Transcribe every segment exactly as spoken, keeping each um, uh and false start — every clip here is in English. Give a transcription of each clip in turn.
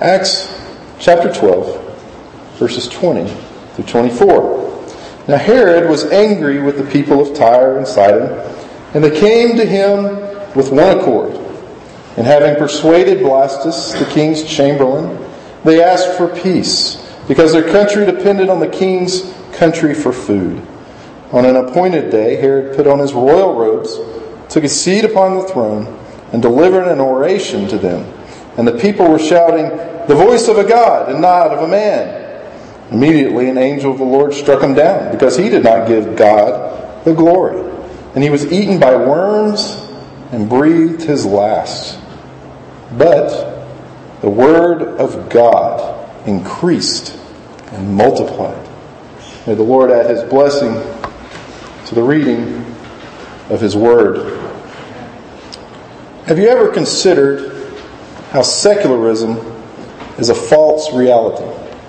Acts chapter twelve, verses twenty through twenty-four. Now Herod was angry with the people of Tyre and Sidon, and they came to him with one accord. And having persuaded Blastus, the king's chamberlain, they asked for peace, because their country depended on the king's country for food. On an appointed day, Herod put on his royal robes, took his seat upon the throne, and delivered an oration to them. And the people were shouting, "The voice of a God, and not of a man." Immediately an angel of the Lord struck him down, because he did not give God the glory. And he was eaten by worms and breathed his last. But the word of God increased and multiplied. May the Lord add His blessing to the reading of His Word. Have you ever considered how secularism is a false reality?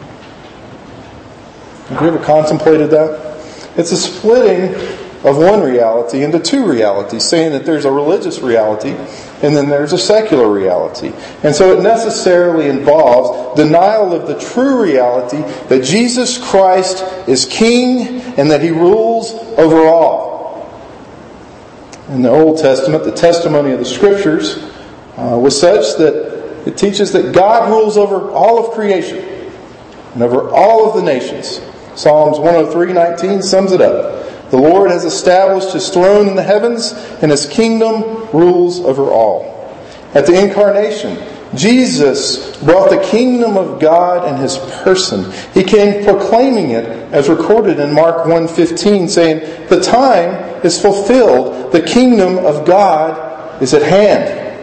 Have you ever contemplated that? It's a splitting of one reality into two realities, saying that there's a religious reality and then there's a secular reality. And so it necessarily involves denial of the true reality that Jesus Christ is King and that He rules over all. In the Old Testament, the testimony of the Scriptures uh, was such that it teaches that God rules over all of creation and over all of the nations. Psalms one oh three nineteen sums it up. The Lord has established His throne in the heavens, and His kingdom rules over all. At the Incarnation, Jesus brought the kingdom of God in His person. He came proclaiming it as recorded in Mark one fifteen, saying, "The time is fulfilled, the kingdom of God is at hand."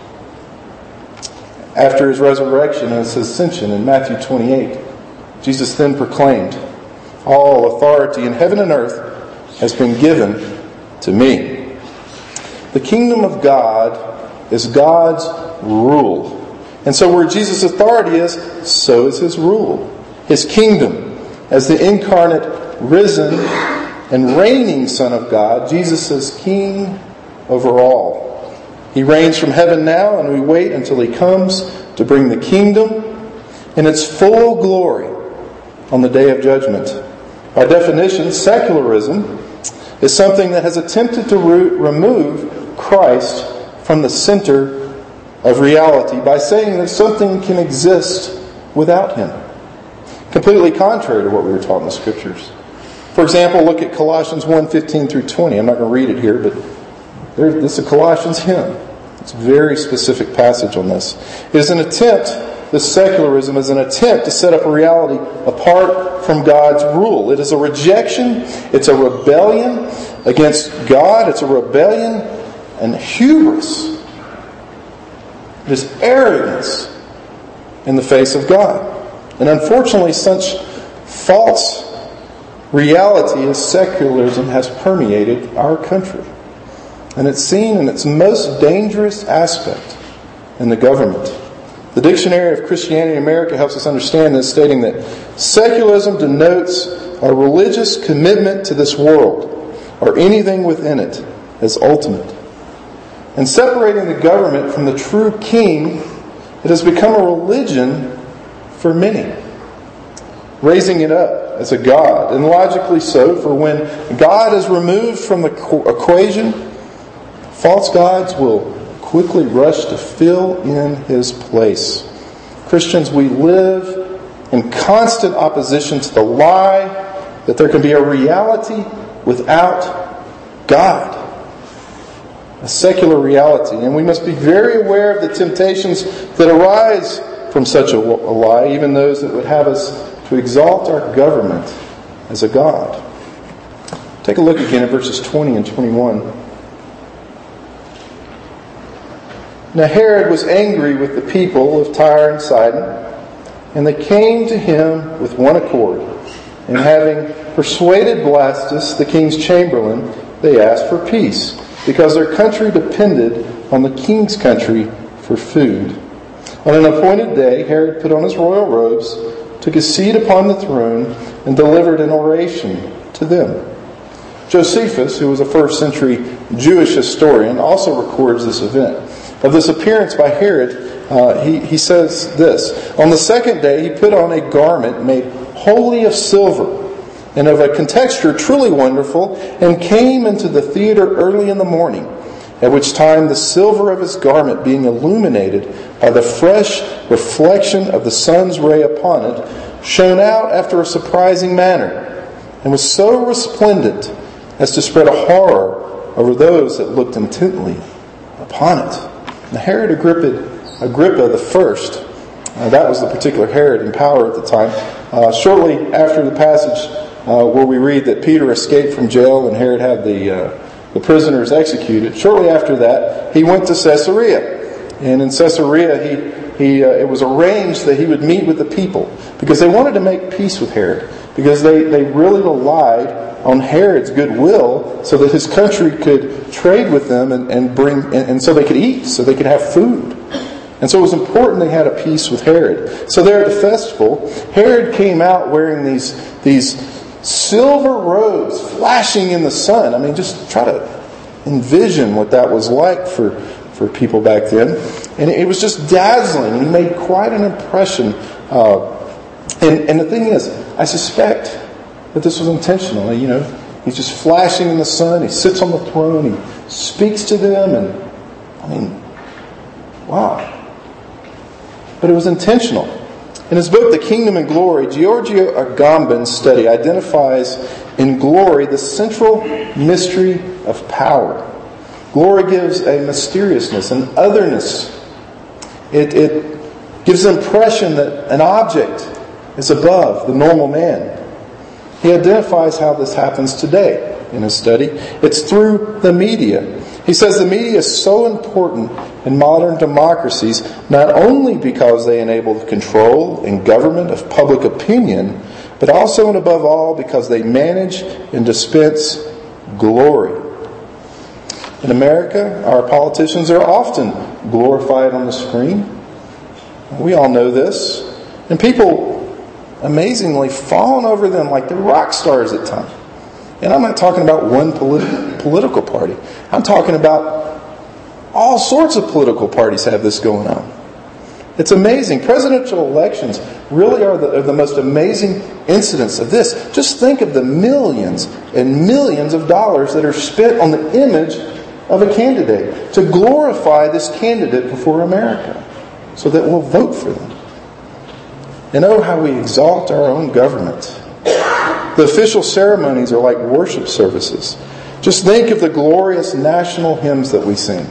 After His resurrection and His ascension in Matthew twenty-eight, Jesus then proclaimed, "All authority in heaven and earth has been given to me." The kingdom of God is God's rule. And so where Jesus' authority is, so is His rule. His kingdom, as the incarnate, risen, and reigning Son of God, Jesus is King over all. He reigns from heaven now, and we wait until He comes to bring the kingdom in its full glory on the day of judgment. By definition, secularism is something that has attempted to root, remove Christ from the center of reality by saying that something can exist without Him. Completely contrary to what we were taught in the Scriptures. For example, look at Colossians one fifteen through twenty. I'm not going to read it here, but this is a Colossians hymn. It's a very specific passage on this. It is an attempt, this secularism is an attempt to set up a reality apart from God's rule. It is a rejection, it's a rebellion against God, it's a rebellion and hubris. It is arrogance in the face of God. And unfortunately, such false reality as secularism has permeated our country. And it's seen in its most dangerous aspect in the government. The Dictionary of Christianity in America helps us understand this, stating that secularism denotes a religious commitment to this world or anything within it as ultimate. And separating the government from the true king, it has become a religion for many, raising it up as a god, and logically so, for when God is removed from the equation, false gods will quickly rush to fill in His place. Christians, we live in constant opposition to the lie that there can be a reality without God. A secular reality. And we must be very aware of the temptations that arise from such a lie, even those that would have us to exalt our government as a god. Take a look again at verses twenty and twenty-one. Now Herod was angry with the people of Tyre and Sidon, and they came to him with one accord. And having persuaded Blastus, the king's chamberlain, they asked for peace, because their country depended on the king's country for food. On an appointed day, Herod put on his royal robes, took his seat upon the throne, and delivered an oration to them. Josephus, who was a first century Jewish historian, also records this event. of this appearance by Herod, uh, he, he says this: "On the second day he put on a garment made wholly of silver, and of a contexture truly wonderful, and came into the theater early in the morning, at which time the silver of his garment, being illuminated by the fresh reflection of the sun's ray upon it, shone out after a surprising manner, and was so resplendent as to spread a horror over those that looked intently upon it." Now, Herod Agrippa, Agrippa the first, uh, that was the particular Herod in power at the time, uh, shortly after the passage uh, where we read that Peter escaped from jail and Herod had the uh, the prisoners executed, shortly after that, he went to Caesarea. And in Caesarea, he, he uh, it was arranged that he would meet with the people, because they wanted to make peace with Herod, because they, they really relied on Herod's goodwill so that his country could trade with them and, and bring and, and so they could eat, so they could have food. And so it was important they had a peace with Herod. So there at the festival, Herod came out wearing these these silver robes flashing in the sun. I mean, just try to envision what that was like for, for people back then. And it was just dazzling. And he made quite an impression. Uh, and, and the thing is, I suspect that this was intentional. You know, he's just flashing in the sun. He sits on the throne. He speaks to them. And, I mean, wow. But it was intentional. In his book, The Kingdom and Glory, Giorgio Agamben's study identifies in glory the central mystery of power. Glory gives a mysteriousness, an otherness. It, it gives the impression that an object is above the normal man. He identifies how this happens today in his study. It's through the media. He says the media is so important in modern democracies, not only because they enable the control and government of public opinion, but also and above all because they manage and dispense glory. In America, our politicians are often glorified on the screen. We all know this. And people amazingly fawn over them like they're rock stars at times. And I'm not talking about one politi- political party. I'm talking about all sorts of political parties have this going on. It's amazing. Presidential elections really are the, are the most amazing incidents of this. Just think of the millions and millions of dollars that are spent on the image of a candidate to glorify this candidate before America so that we'll vote for them. And oh, how we exalt our own government. The official ceremonies are like worship services. Just think of the glorious national hymns that we sing.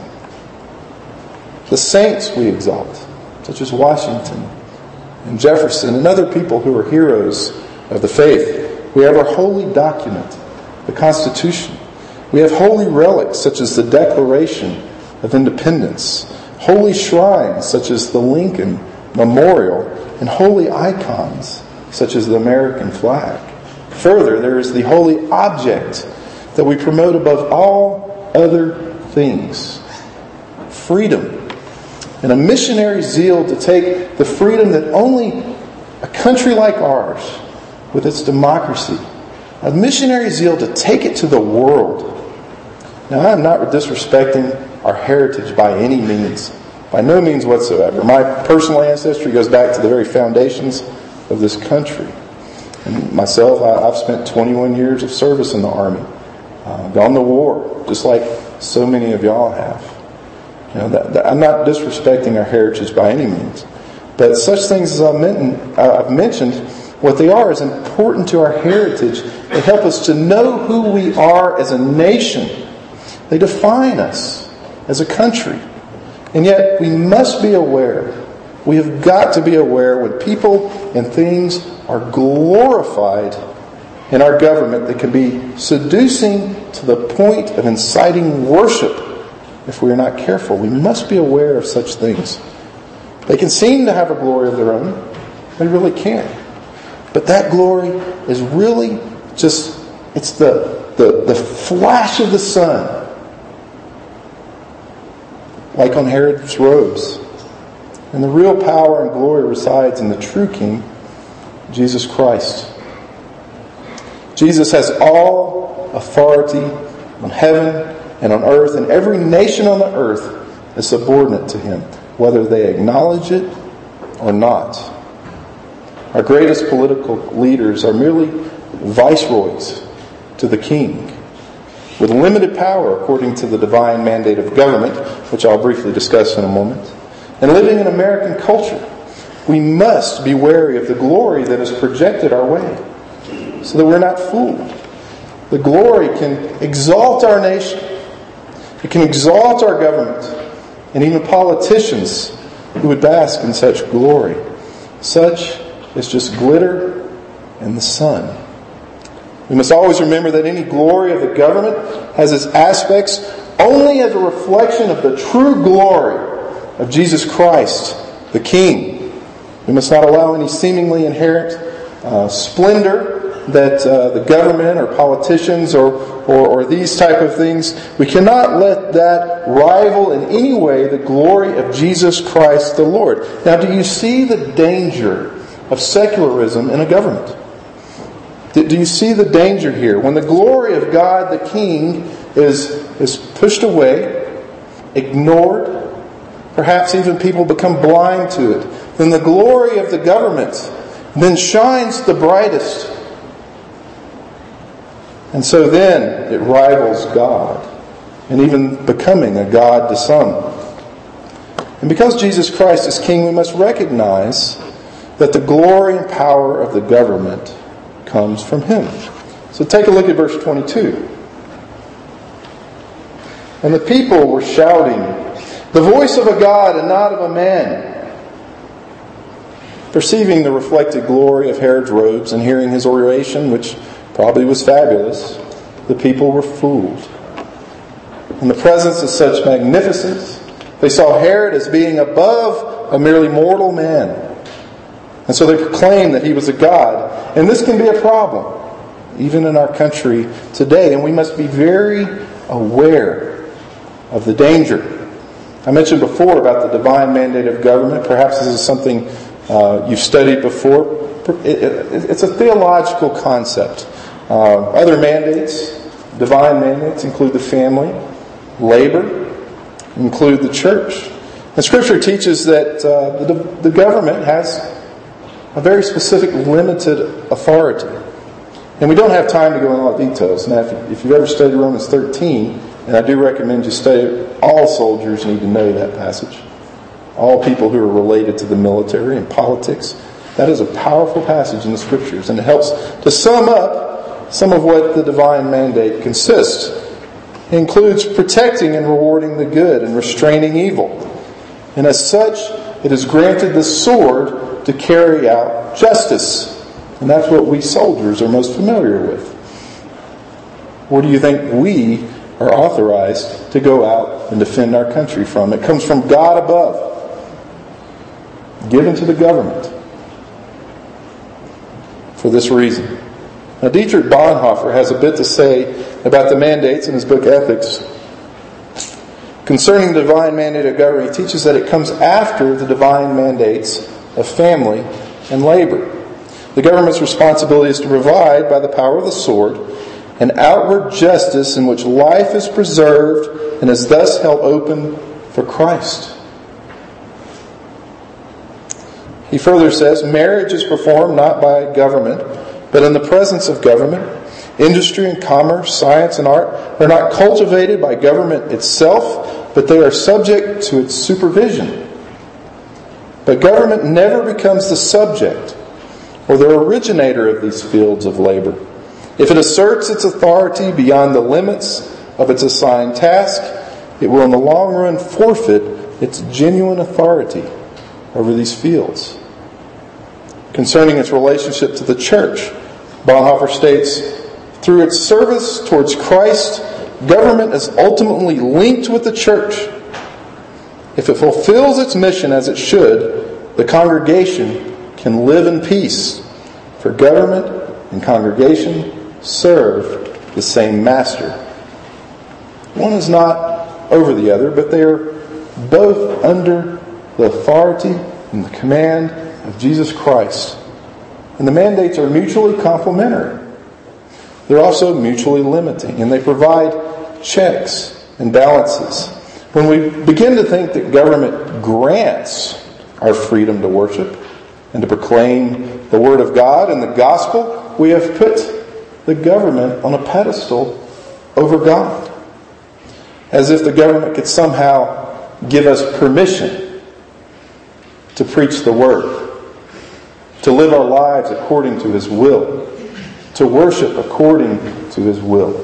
The saints we exalt, such as Washington and Jefferson and other people who are heroes of the faith. We have our holy document, the Constitution. We have holy relics, such as the Declaration of Independence, holy shrines, such as the Lincoln Memorial, and holy icons, such as the American flag. Further, there is the holy object that we promote above all other things: freedom. And a missionary zeal to take the freedom that only a country like ours, with its democracy, a missionary zeal to take it to the world. Now, I'm not disrespecting our heritage by any means, by no means whatsoever. My personal ancestry goes back to the very foundations of this country. And myself, I, I've spent twenty-one years of service in the Army, uh, gone to war, just like so many of y'all have. You know, that, that, I'm not disrespecting our heritage by any means, but such things as I've, meant, uh, I've mentioned, what they are is important to our heritage. They help us to know who we are as a nation. They define us as a country. And yet, we must be aware, we have got to be aware when people and things are glorified in our government that can be seducing to the point of inciting worship if we are not careful. We must be aware of such things. They can seem to have a glory of their own. They really can. But that glory is really just, it's the, the, the flash of the sun. Like on Herod's robes. And the real power and glory resides in the true King, Jesus Christ. Jesus has all authority on heaven and on earth, and every nation on the earth is subordinate to Him, whether they acknowledge it or not. Our greatest political leaders are merely viceroys to the king, with limited power according to the divine mandate of government, which I'll briefly discuss in a moment. And living in American culture, we must be wary of the glory that is projected our way, so that we're not fooled. The glory can exalt our nation. It can exalt our government, and even politicians who would bask in such glory. Such is just glitter in the sun. We must always remember that any glory of the government has its aspects only as a reflection of the true glory of Jesus Christ, the King. We must not allow any seemingly inherent uh, splendor that uh, the government or politicians or, or, or these type of things, we cannot let that rival in any way the glory of Jesus Christ the Lord. Now, do you see the danger of secularism in a government? Do you see the danger here? When the glory of God the King is, is pushed away, ignored, perhaps even people become blind to it, then the glory of the government then shines the brightest. And so then it rivals God, and even becoming a God to some. And because Jesus Christ is King, we must recognize that the glory and power of the government comes from Him. So take a look at verse twenty-two. And the people were shouting, "The voice of a God and not of a man." Perceiving the reflected glory of Herod's robes and hearing his oration, which probably was fabulous, the people were fooled. In the presence of such magnificence, they saw Herod as being above a merely mortal man. And so they proclaimed that he was a god. And this can be a problem, even in our country today. And we must be very aware of the danger. I mentioned before about the divine mandate of government. Perhaps this is something uh, you've studied before. It, it, it's a theological concept. Uh, other mandates, divine mandates, include the family, labor, include the church. And Scripture teaches that uh, the, the government has a very specific, limited authority. And we don't have time to go into all the details. Now, if, you, if you've ever studied Romans thirteen, and I do recommend you study, all soldiers need to know that passage. All people who are related to the military and politics. That is a powerful passage in the Scriptures, and it helps to sum up some of what the divine mandate consists. It includes protecting and rewarding the good and restraining evil. And as such, it has granted the sword to carry out justice. And that's what we soldiers are most familiar with. Where do you think we are authorized to go out and defend our country from? It comes from God above, given to the government for this reason. Now, Dietrich Bonhoeffer has a bit to say about the mandates in his book Ethics. Concerning the divine mandate of government, he teaches that it comes after the divine mandates of family and labor. The government's responsibility is to provide, by the power of the sword, an outward justice in which life is preserved and is thus held open for Christ. He further says, marriage is performed not by government, but in the presence of government. Industry and commerce, science and art are not cultivated by government itself, but they are subject to its supervision. But government never becomes the subject or the originator of these fields of labor. If it asserts its authority beyond the limits of its assigned task, it will in the long run forfeit its genuine authority over these fields. Concerning its relationship to the church, Bonhoeffer states, through its service towards Christ, government is ultimately linked with the church. If it fulfills its mission as it should, the congregation can live in peace, for government and congregation serve the same master. One is not over the other, but they are both under the authority and the command of Jesus Christ. And the mandates are mutually complementary. They're also mutually limiting, and they provide checks and balances. When we begin to think that government grants our freedom to worship and to proclaim the Word of God and the gospel, we have put the government on a pedestal over God. As if the government could somehow give us permission to preach the Word, to live our lives according to His will, to worship according to His will.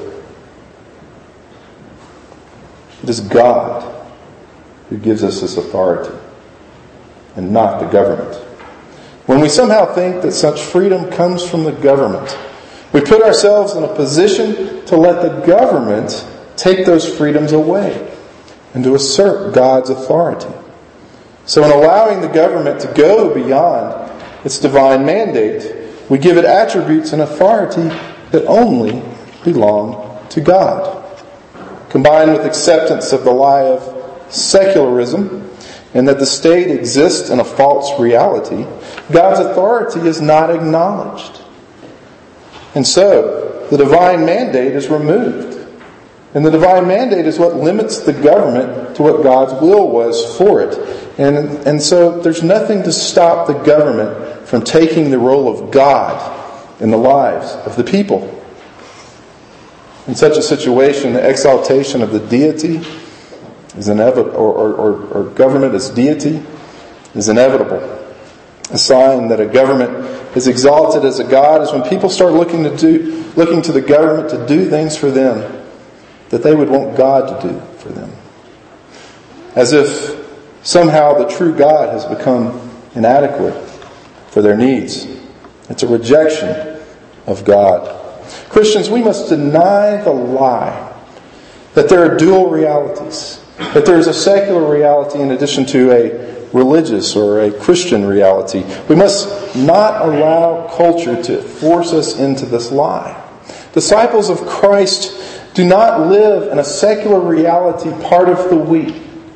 It is God who gives us this authority, and not the government. When we somehow think that such freedom comes from the government, we put ourselves in a position to let the government take those freedoms away and to assert God's authority. So in allowing the government to go beyond its divine mandate, we give it attributes and authority that only belong to God. Combined with acceptance of the lie of secularism and that the state exists in a false reality, God's authority is not acknowledged. And so, the divine mandate is removed. And the divine mandate is what limits the government to what God's will was for it. And, and so, there's nothing to stop the government from taking the role of God in the lives of the people. In such a situation, the exaltation of the deity is inevitable, or, or, or, or government as deity is inevitable. A sign that a government is exalted as a god is when people start looking to do, looking to the government to do things for them that they would want God to do for them. As if somehow the true God has become inadequate for their needs. It's a rejection of God. Christians, we must deny the lie that there are dual realities, that there is a secular reality in addition to a religious or a Christian reality. We must not allow culture to force us into this lie. Disciples of Christ do not live in a secular reality part of the week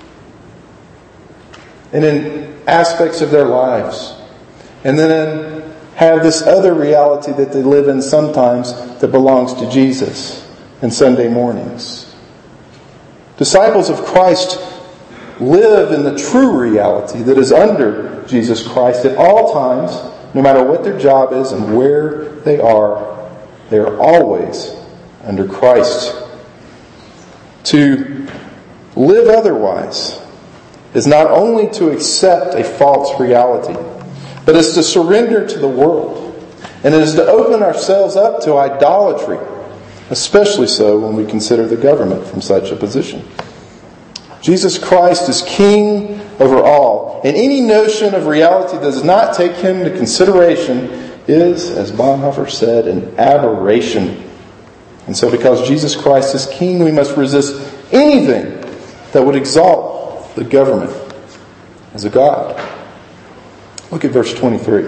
and in aspects of their lives, and then have this other reality that they live in sometimes that belongs to Jesus in Sunday mornings. Disciples of Christ live in the true reality that is under Jesus Christ at all times, no matter what their job is and where they are. They are always under Christ. To live otherwise is not only to accept a false reality, but is to surrender to the world. And it is to open ourselves up to idolatry, especially so when we consider the government from such a position. Jesus Christ is King over all, and any notion of reality that does not take Him into consideration is, as Bonhoeffer said, an aberration. And so because Jesus Christ is King, we must resist anything that would exalt the government as a god. Look at verse twenty-three.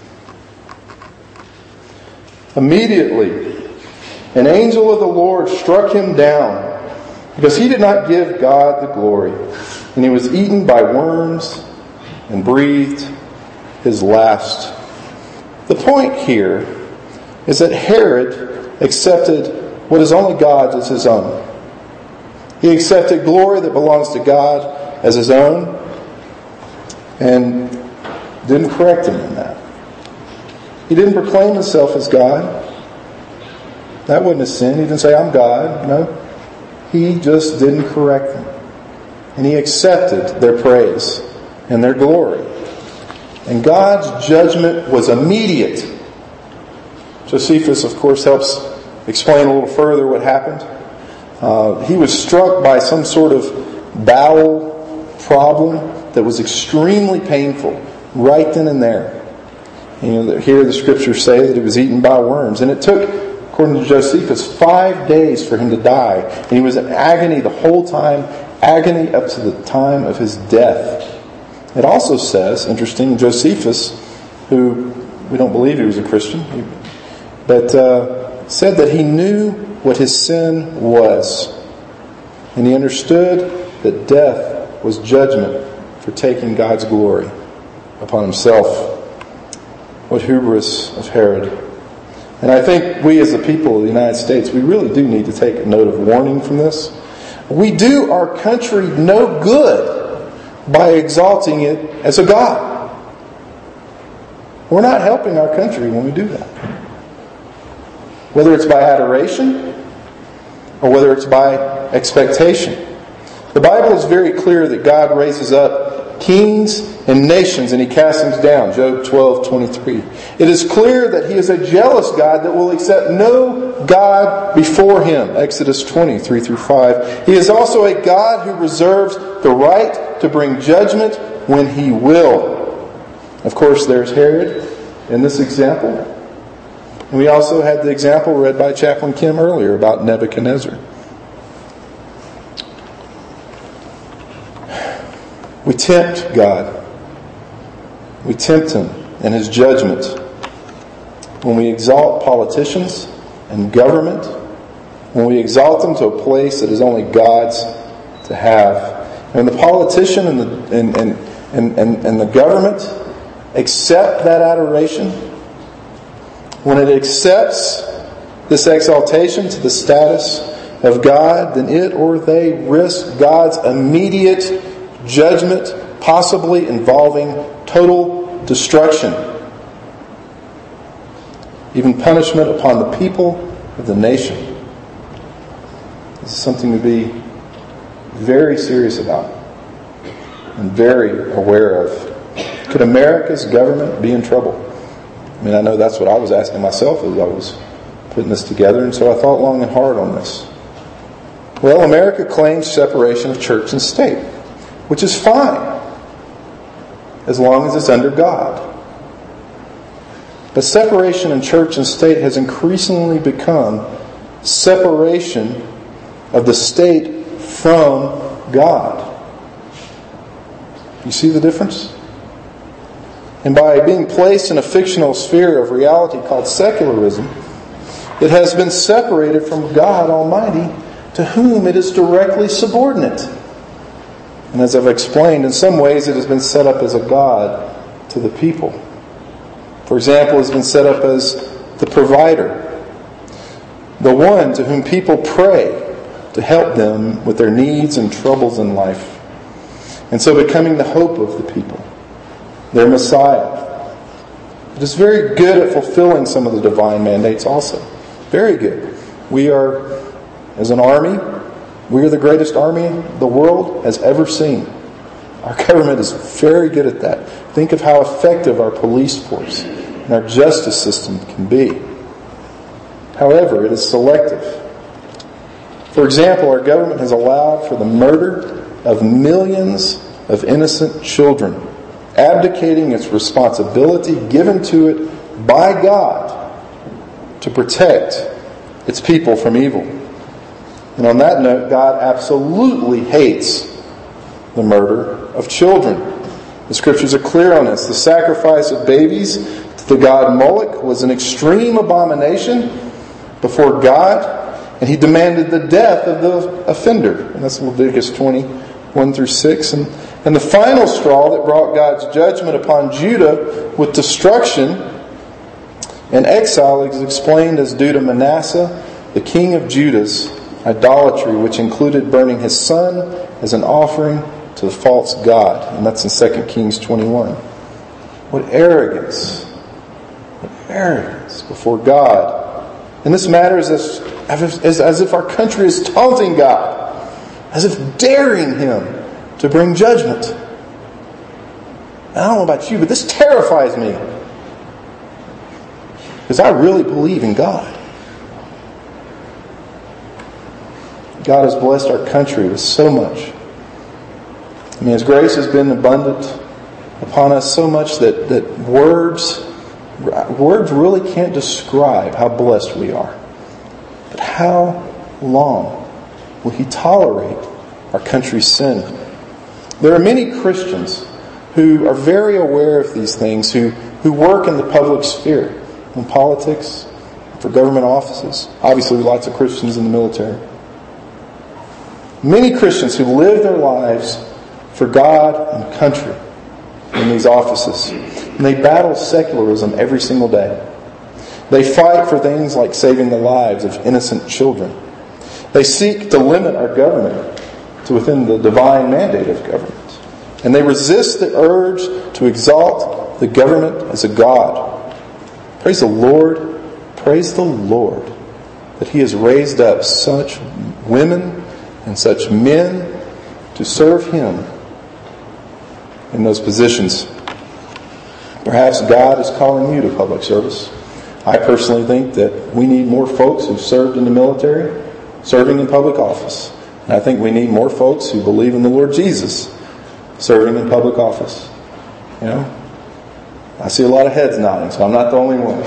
Immediately, an angel of the Lord struck him down, because he did not give God the glory, and he was eaten by worms and breathed his last. The point here is that Herod accepted what is only God's as his own. He accepted glory that belongs to God as his own, and didn't correct him in that. He didn't proclaim himself as God. That wasn't a sin. He didn't say, I'm God. No. He just didn't correct them. And he accepted their praise and their glory. And God's judgment was immediate. Josephus, of course, helps explain a little further what happened. Uh, he was struck by some sort of bowel problem that was extremely painful right then and there. And, you know, here the scriptures say that he was eaten by worms. And it took, according to Josephus, five days for him to die. And he was in agony the whole time, agony up to the time of his death. It also says, interesting, Josephus, who we don't believe he was a Christian, but uh, said that he knew what his sin was. And he understood that death was judgment for taking God's glory upon himself. What hubris of Herod. And I think we as the people of the United States, we really do need to take a note of warning from this. We do our country no good by exalting it as a god. We're not helping our country when we do that. Whether it's by adoration or whether it's by expectation. The Bible is very clear that God raises up kings and nations and He casts them down. Job twelve twenty-three. It is clear that He is a jealous God that will accept no God before Him. Exodus twenty, three through five. He is also a God who reserves the right to bring judgment when He will. Of course, there's Herod in this example. And we also had the example read by Chaplain Kim earlier about Nebuchadnezzar. We tempt God. We tempt Him in His judgment when we exalt politicians and government, when we exalt them to a place that is only God's to have. And the politician and the, and, and, and, and, and the government accept that adoration, when it accepts this exaltation to the status of God, then it or they risk God's immediate judgment, possibly involving total destruction. Even punishment upon the people of the nation. This is something to be very serious about and very aware of. Could America's government be in trouble? I mean, I know that's what I was asking myself as I was putting this together, and so I thought long and hard on this. Well, America claims separation of church and state, which is fine, as long as it's under God. But separation in church and state has increasingly become separation of the state from God. You see the difference? And by being placed in a fictional sphere of reality called secularism, it has been separated from God Almighty, to whom it is directly subordinate. And as I've explained, in some ways it has been set up as a god to the people. For example, it has been set up as the provider, the one to whom people pray to help them with their needs and troubles in life. And so becoming the hope of the people, their Messiah. It is very good at fulfilling some of the divine mandates also. Very good. We are, as an army, we are the greatest army the world has ever seen. Our government is very good at that. Think of how effective our police force and our justice system can be. However, it is selective. For example, our government has allowed for the murder of millions of innocent children, abdicating its responsibility given to it by God to protect its people from evil. And on that note, God absolutely hates the murder of children. The Scriptures are clear on this. The sacrifice of babies to the god Moloch was an extreme abomination before God, and He demanded the death of the offender. And that's Leviticus twenty, one through six. And, and the final straw that brought God's judgment upon Judah with destruction and exile is explained as due to Manasseh, the king of Judah's idolatry, which included burning his son as an offering to the false god. And that's in Second Kings twenty-one. What arrogance. What arrogance before God. And this matters as, as, as if our country is taunting God, as if daring Him to bring judgment. I don't know about you, but this terrifies me. Because I really believe in God. God has blessed our country with so much. I mean, His grace has been abundant upon us so much that, that words, words really can't describe how blessed we are. But how long will He tolerate our country's sin? There are many Christians who are very aware of these things, who, who work in the public sphere, in politics, for government offices. Obviously, lots of Christians in the military. Many Christians who live their lives for God and country in these offices. And they battle secularism every single day. They fight for things like saving the lives of innocent children. They seek to limit our government to within the divine mandate of government. And they resist the urge to exalt the government as a god. Praise the Lord, praise the Lord, that He has raised up such women and such men to serve Him in those positions. Perhaps God is calling you to public service. I personally think that we need more folks who've served in the military, serving in public office. And I think we need more folks who believe in the Lord Jesus, serving in public office. You know? I see a lot of heads nodding, so I'm not the only one.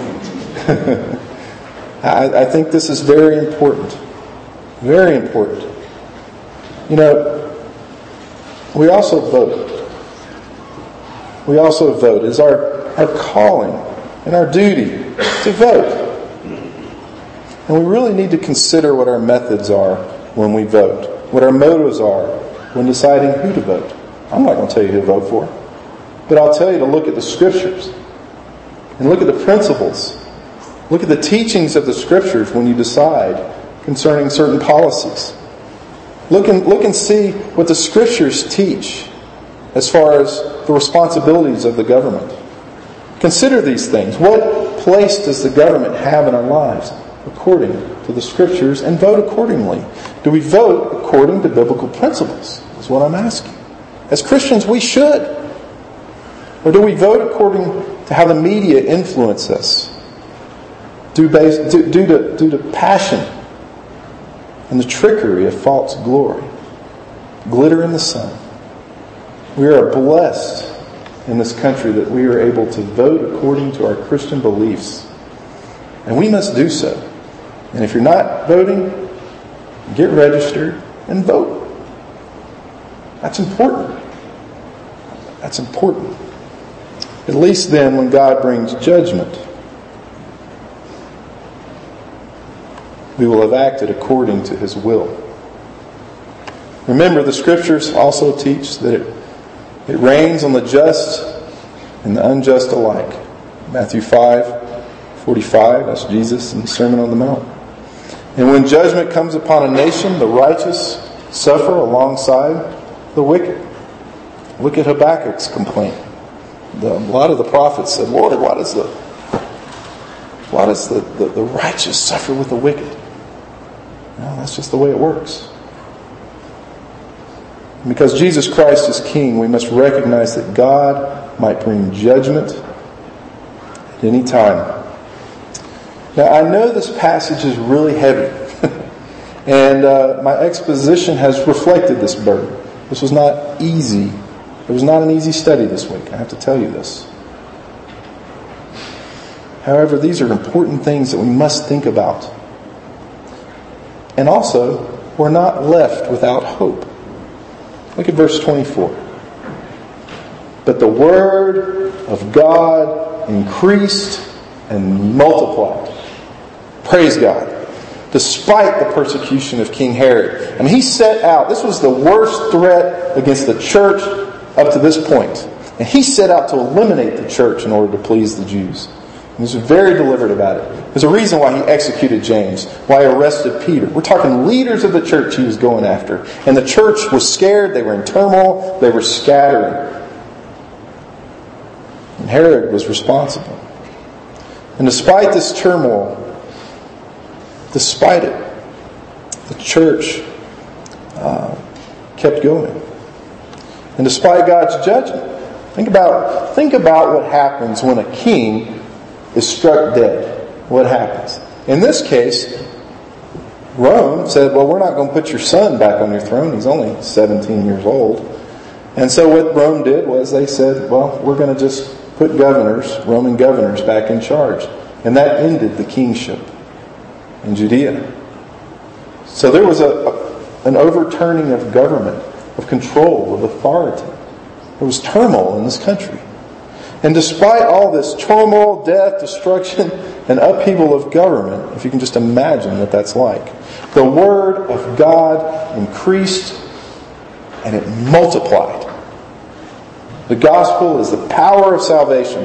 I, I think this is very important. Very important. You know, we also vote. We also vote. It's our, our calling and our duty to vote. And we really need to consider what our methods are when we vote. What our motives are when deciding who to vote. I'm not going to tell you who to vote for. But I'll tell you to look at the Scriptures. And look at the principles. Look at the teachings of the Scriptures when you decide concerning certain policies. Look and, look and see what the Scriptures teach as far as the responsibilities of the government. Consider these things. What place does the government have in our lives according to the Scriptures, and vote accordingly? Do we vote according to biblical principles? Is what I'm asking. As Christians, we should. Or do we vote according to how the media influence us? Due, based, due, due, to, due to passion and the trickery of false glory. Glitter in the sun. We are blessed in this country that we are able to vote according to our Christian beliefs. And we must do so. And if you're not voting, get registered and vote. That's important. That's important. At least then, when God brings judgment, we will have acted according to His will. Remember, the Scriptures also teach that it, it rains on the just and the unjust alike. Matthew five forty-five, that's Jesus in the Sermon on the Mount. And when judgment comes upon a nation, the righteous suffer alongside the wicked. Look at Habakkuk's complaint. The, a lot of the prophets said, Lord, why does the why does the, the, the righteous suffer with the wicked? No, that's just the way it works. And because Jesus Christ is King, we must recognize that God might bring judgment at any time. Now, I know this passage is really heavy. and uh, my exposition has reflected this burden. This was not easy. It was not an easy study this week. I have to tell you this. However, these are important things that we must think about. And also, we're not left without hope. Look at verse twenty-four. But the word of God increased and multiplied. Praise God. Despite the persecution of King Herod. I mean, he set out, this was the worst threat against the church up to this point. And he set out to eliminate the church in order to please the Jews. He was very deliberate about it. There's a reason why he executed James, why he arrested Peter. We're talking leaders of the church he was going after. And the church was scared, they were in turmoil, they were scattering. And Herod was responsible. And despite this turmoil, despite it, the church uh, kept going. And despite God's judgment, think about, think about what happens when a king is struck dead. What happens? In this case, Rome said, well, we're not going to put your son back on your throne. He's only seventeen years old. And so what Rome did was they said, well, we're going to just put governors, Roman governors, back in charge. And that ended the kingship in Judea. So there was a, a an overturning of government, of control, of authority. There was turmoil in this country. And despite all this turmoil, death, destruction, and upheaval of government, if you can just imagine what that's like, the Word of God increased and it multiplied. The gospel is the power of salvation.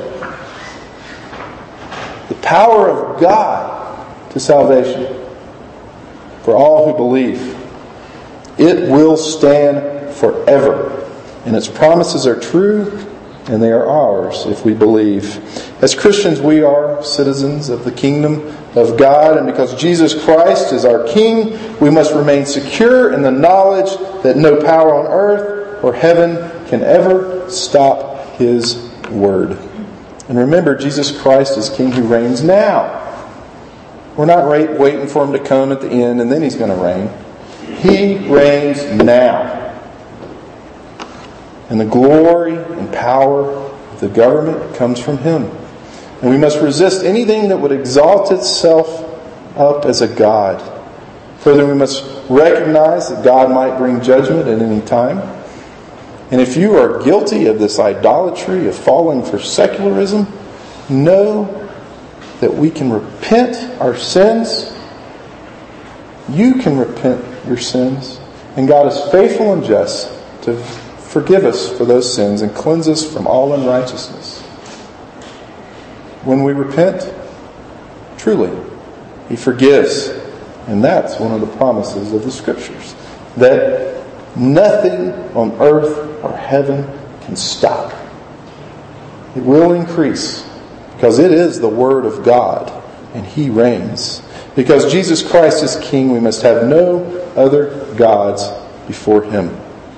The power of God to salvation for all who believe. It will stand forever. And its promises are true, and they are ours if we believe. As Christians, we are citizens of the kingdom of God, and because Jesus Christ is our King, we must remain secure in the knowledge that no power on earth or heaven can ever stop His word. And remember, Jesus Christ is King who reigns now. We're not waiting for Him to come at the end and then He's going to reign. He reigns now. And the glory and power of the government comes from Him. And we must resist anything that would exalt itself up as a god. Further, we must recognize that God might bring judgment at any time. And if you are guilty of this idolatry of falling for secularism, know that we can repent our sins. You can repent your sins. And God is faithful and just to forgive us for those sins and cleanse us from all unrighteousness. When we repent, truly, He forgives. And that's one of the promises of the Scriptures. That nothing on earth or heaven can stop. It will increase because it is the Word of God and He reigns. Because Jesus Christ is King, we must have no other gods before Him.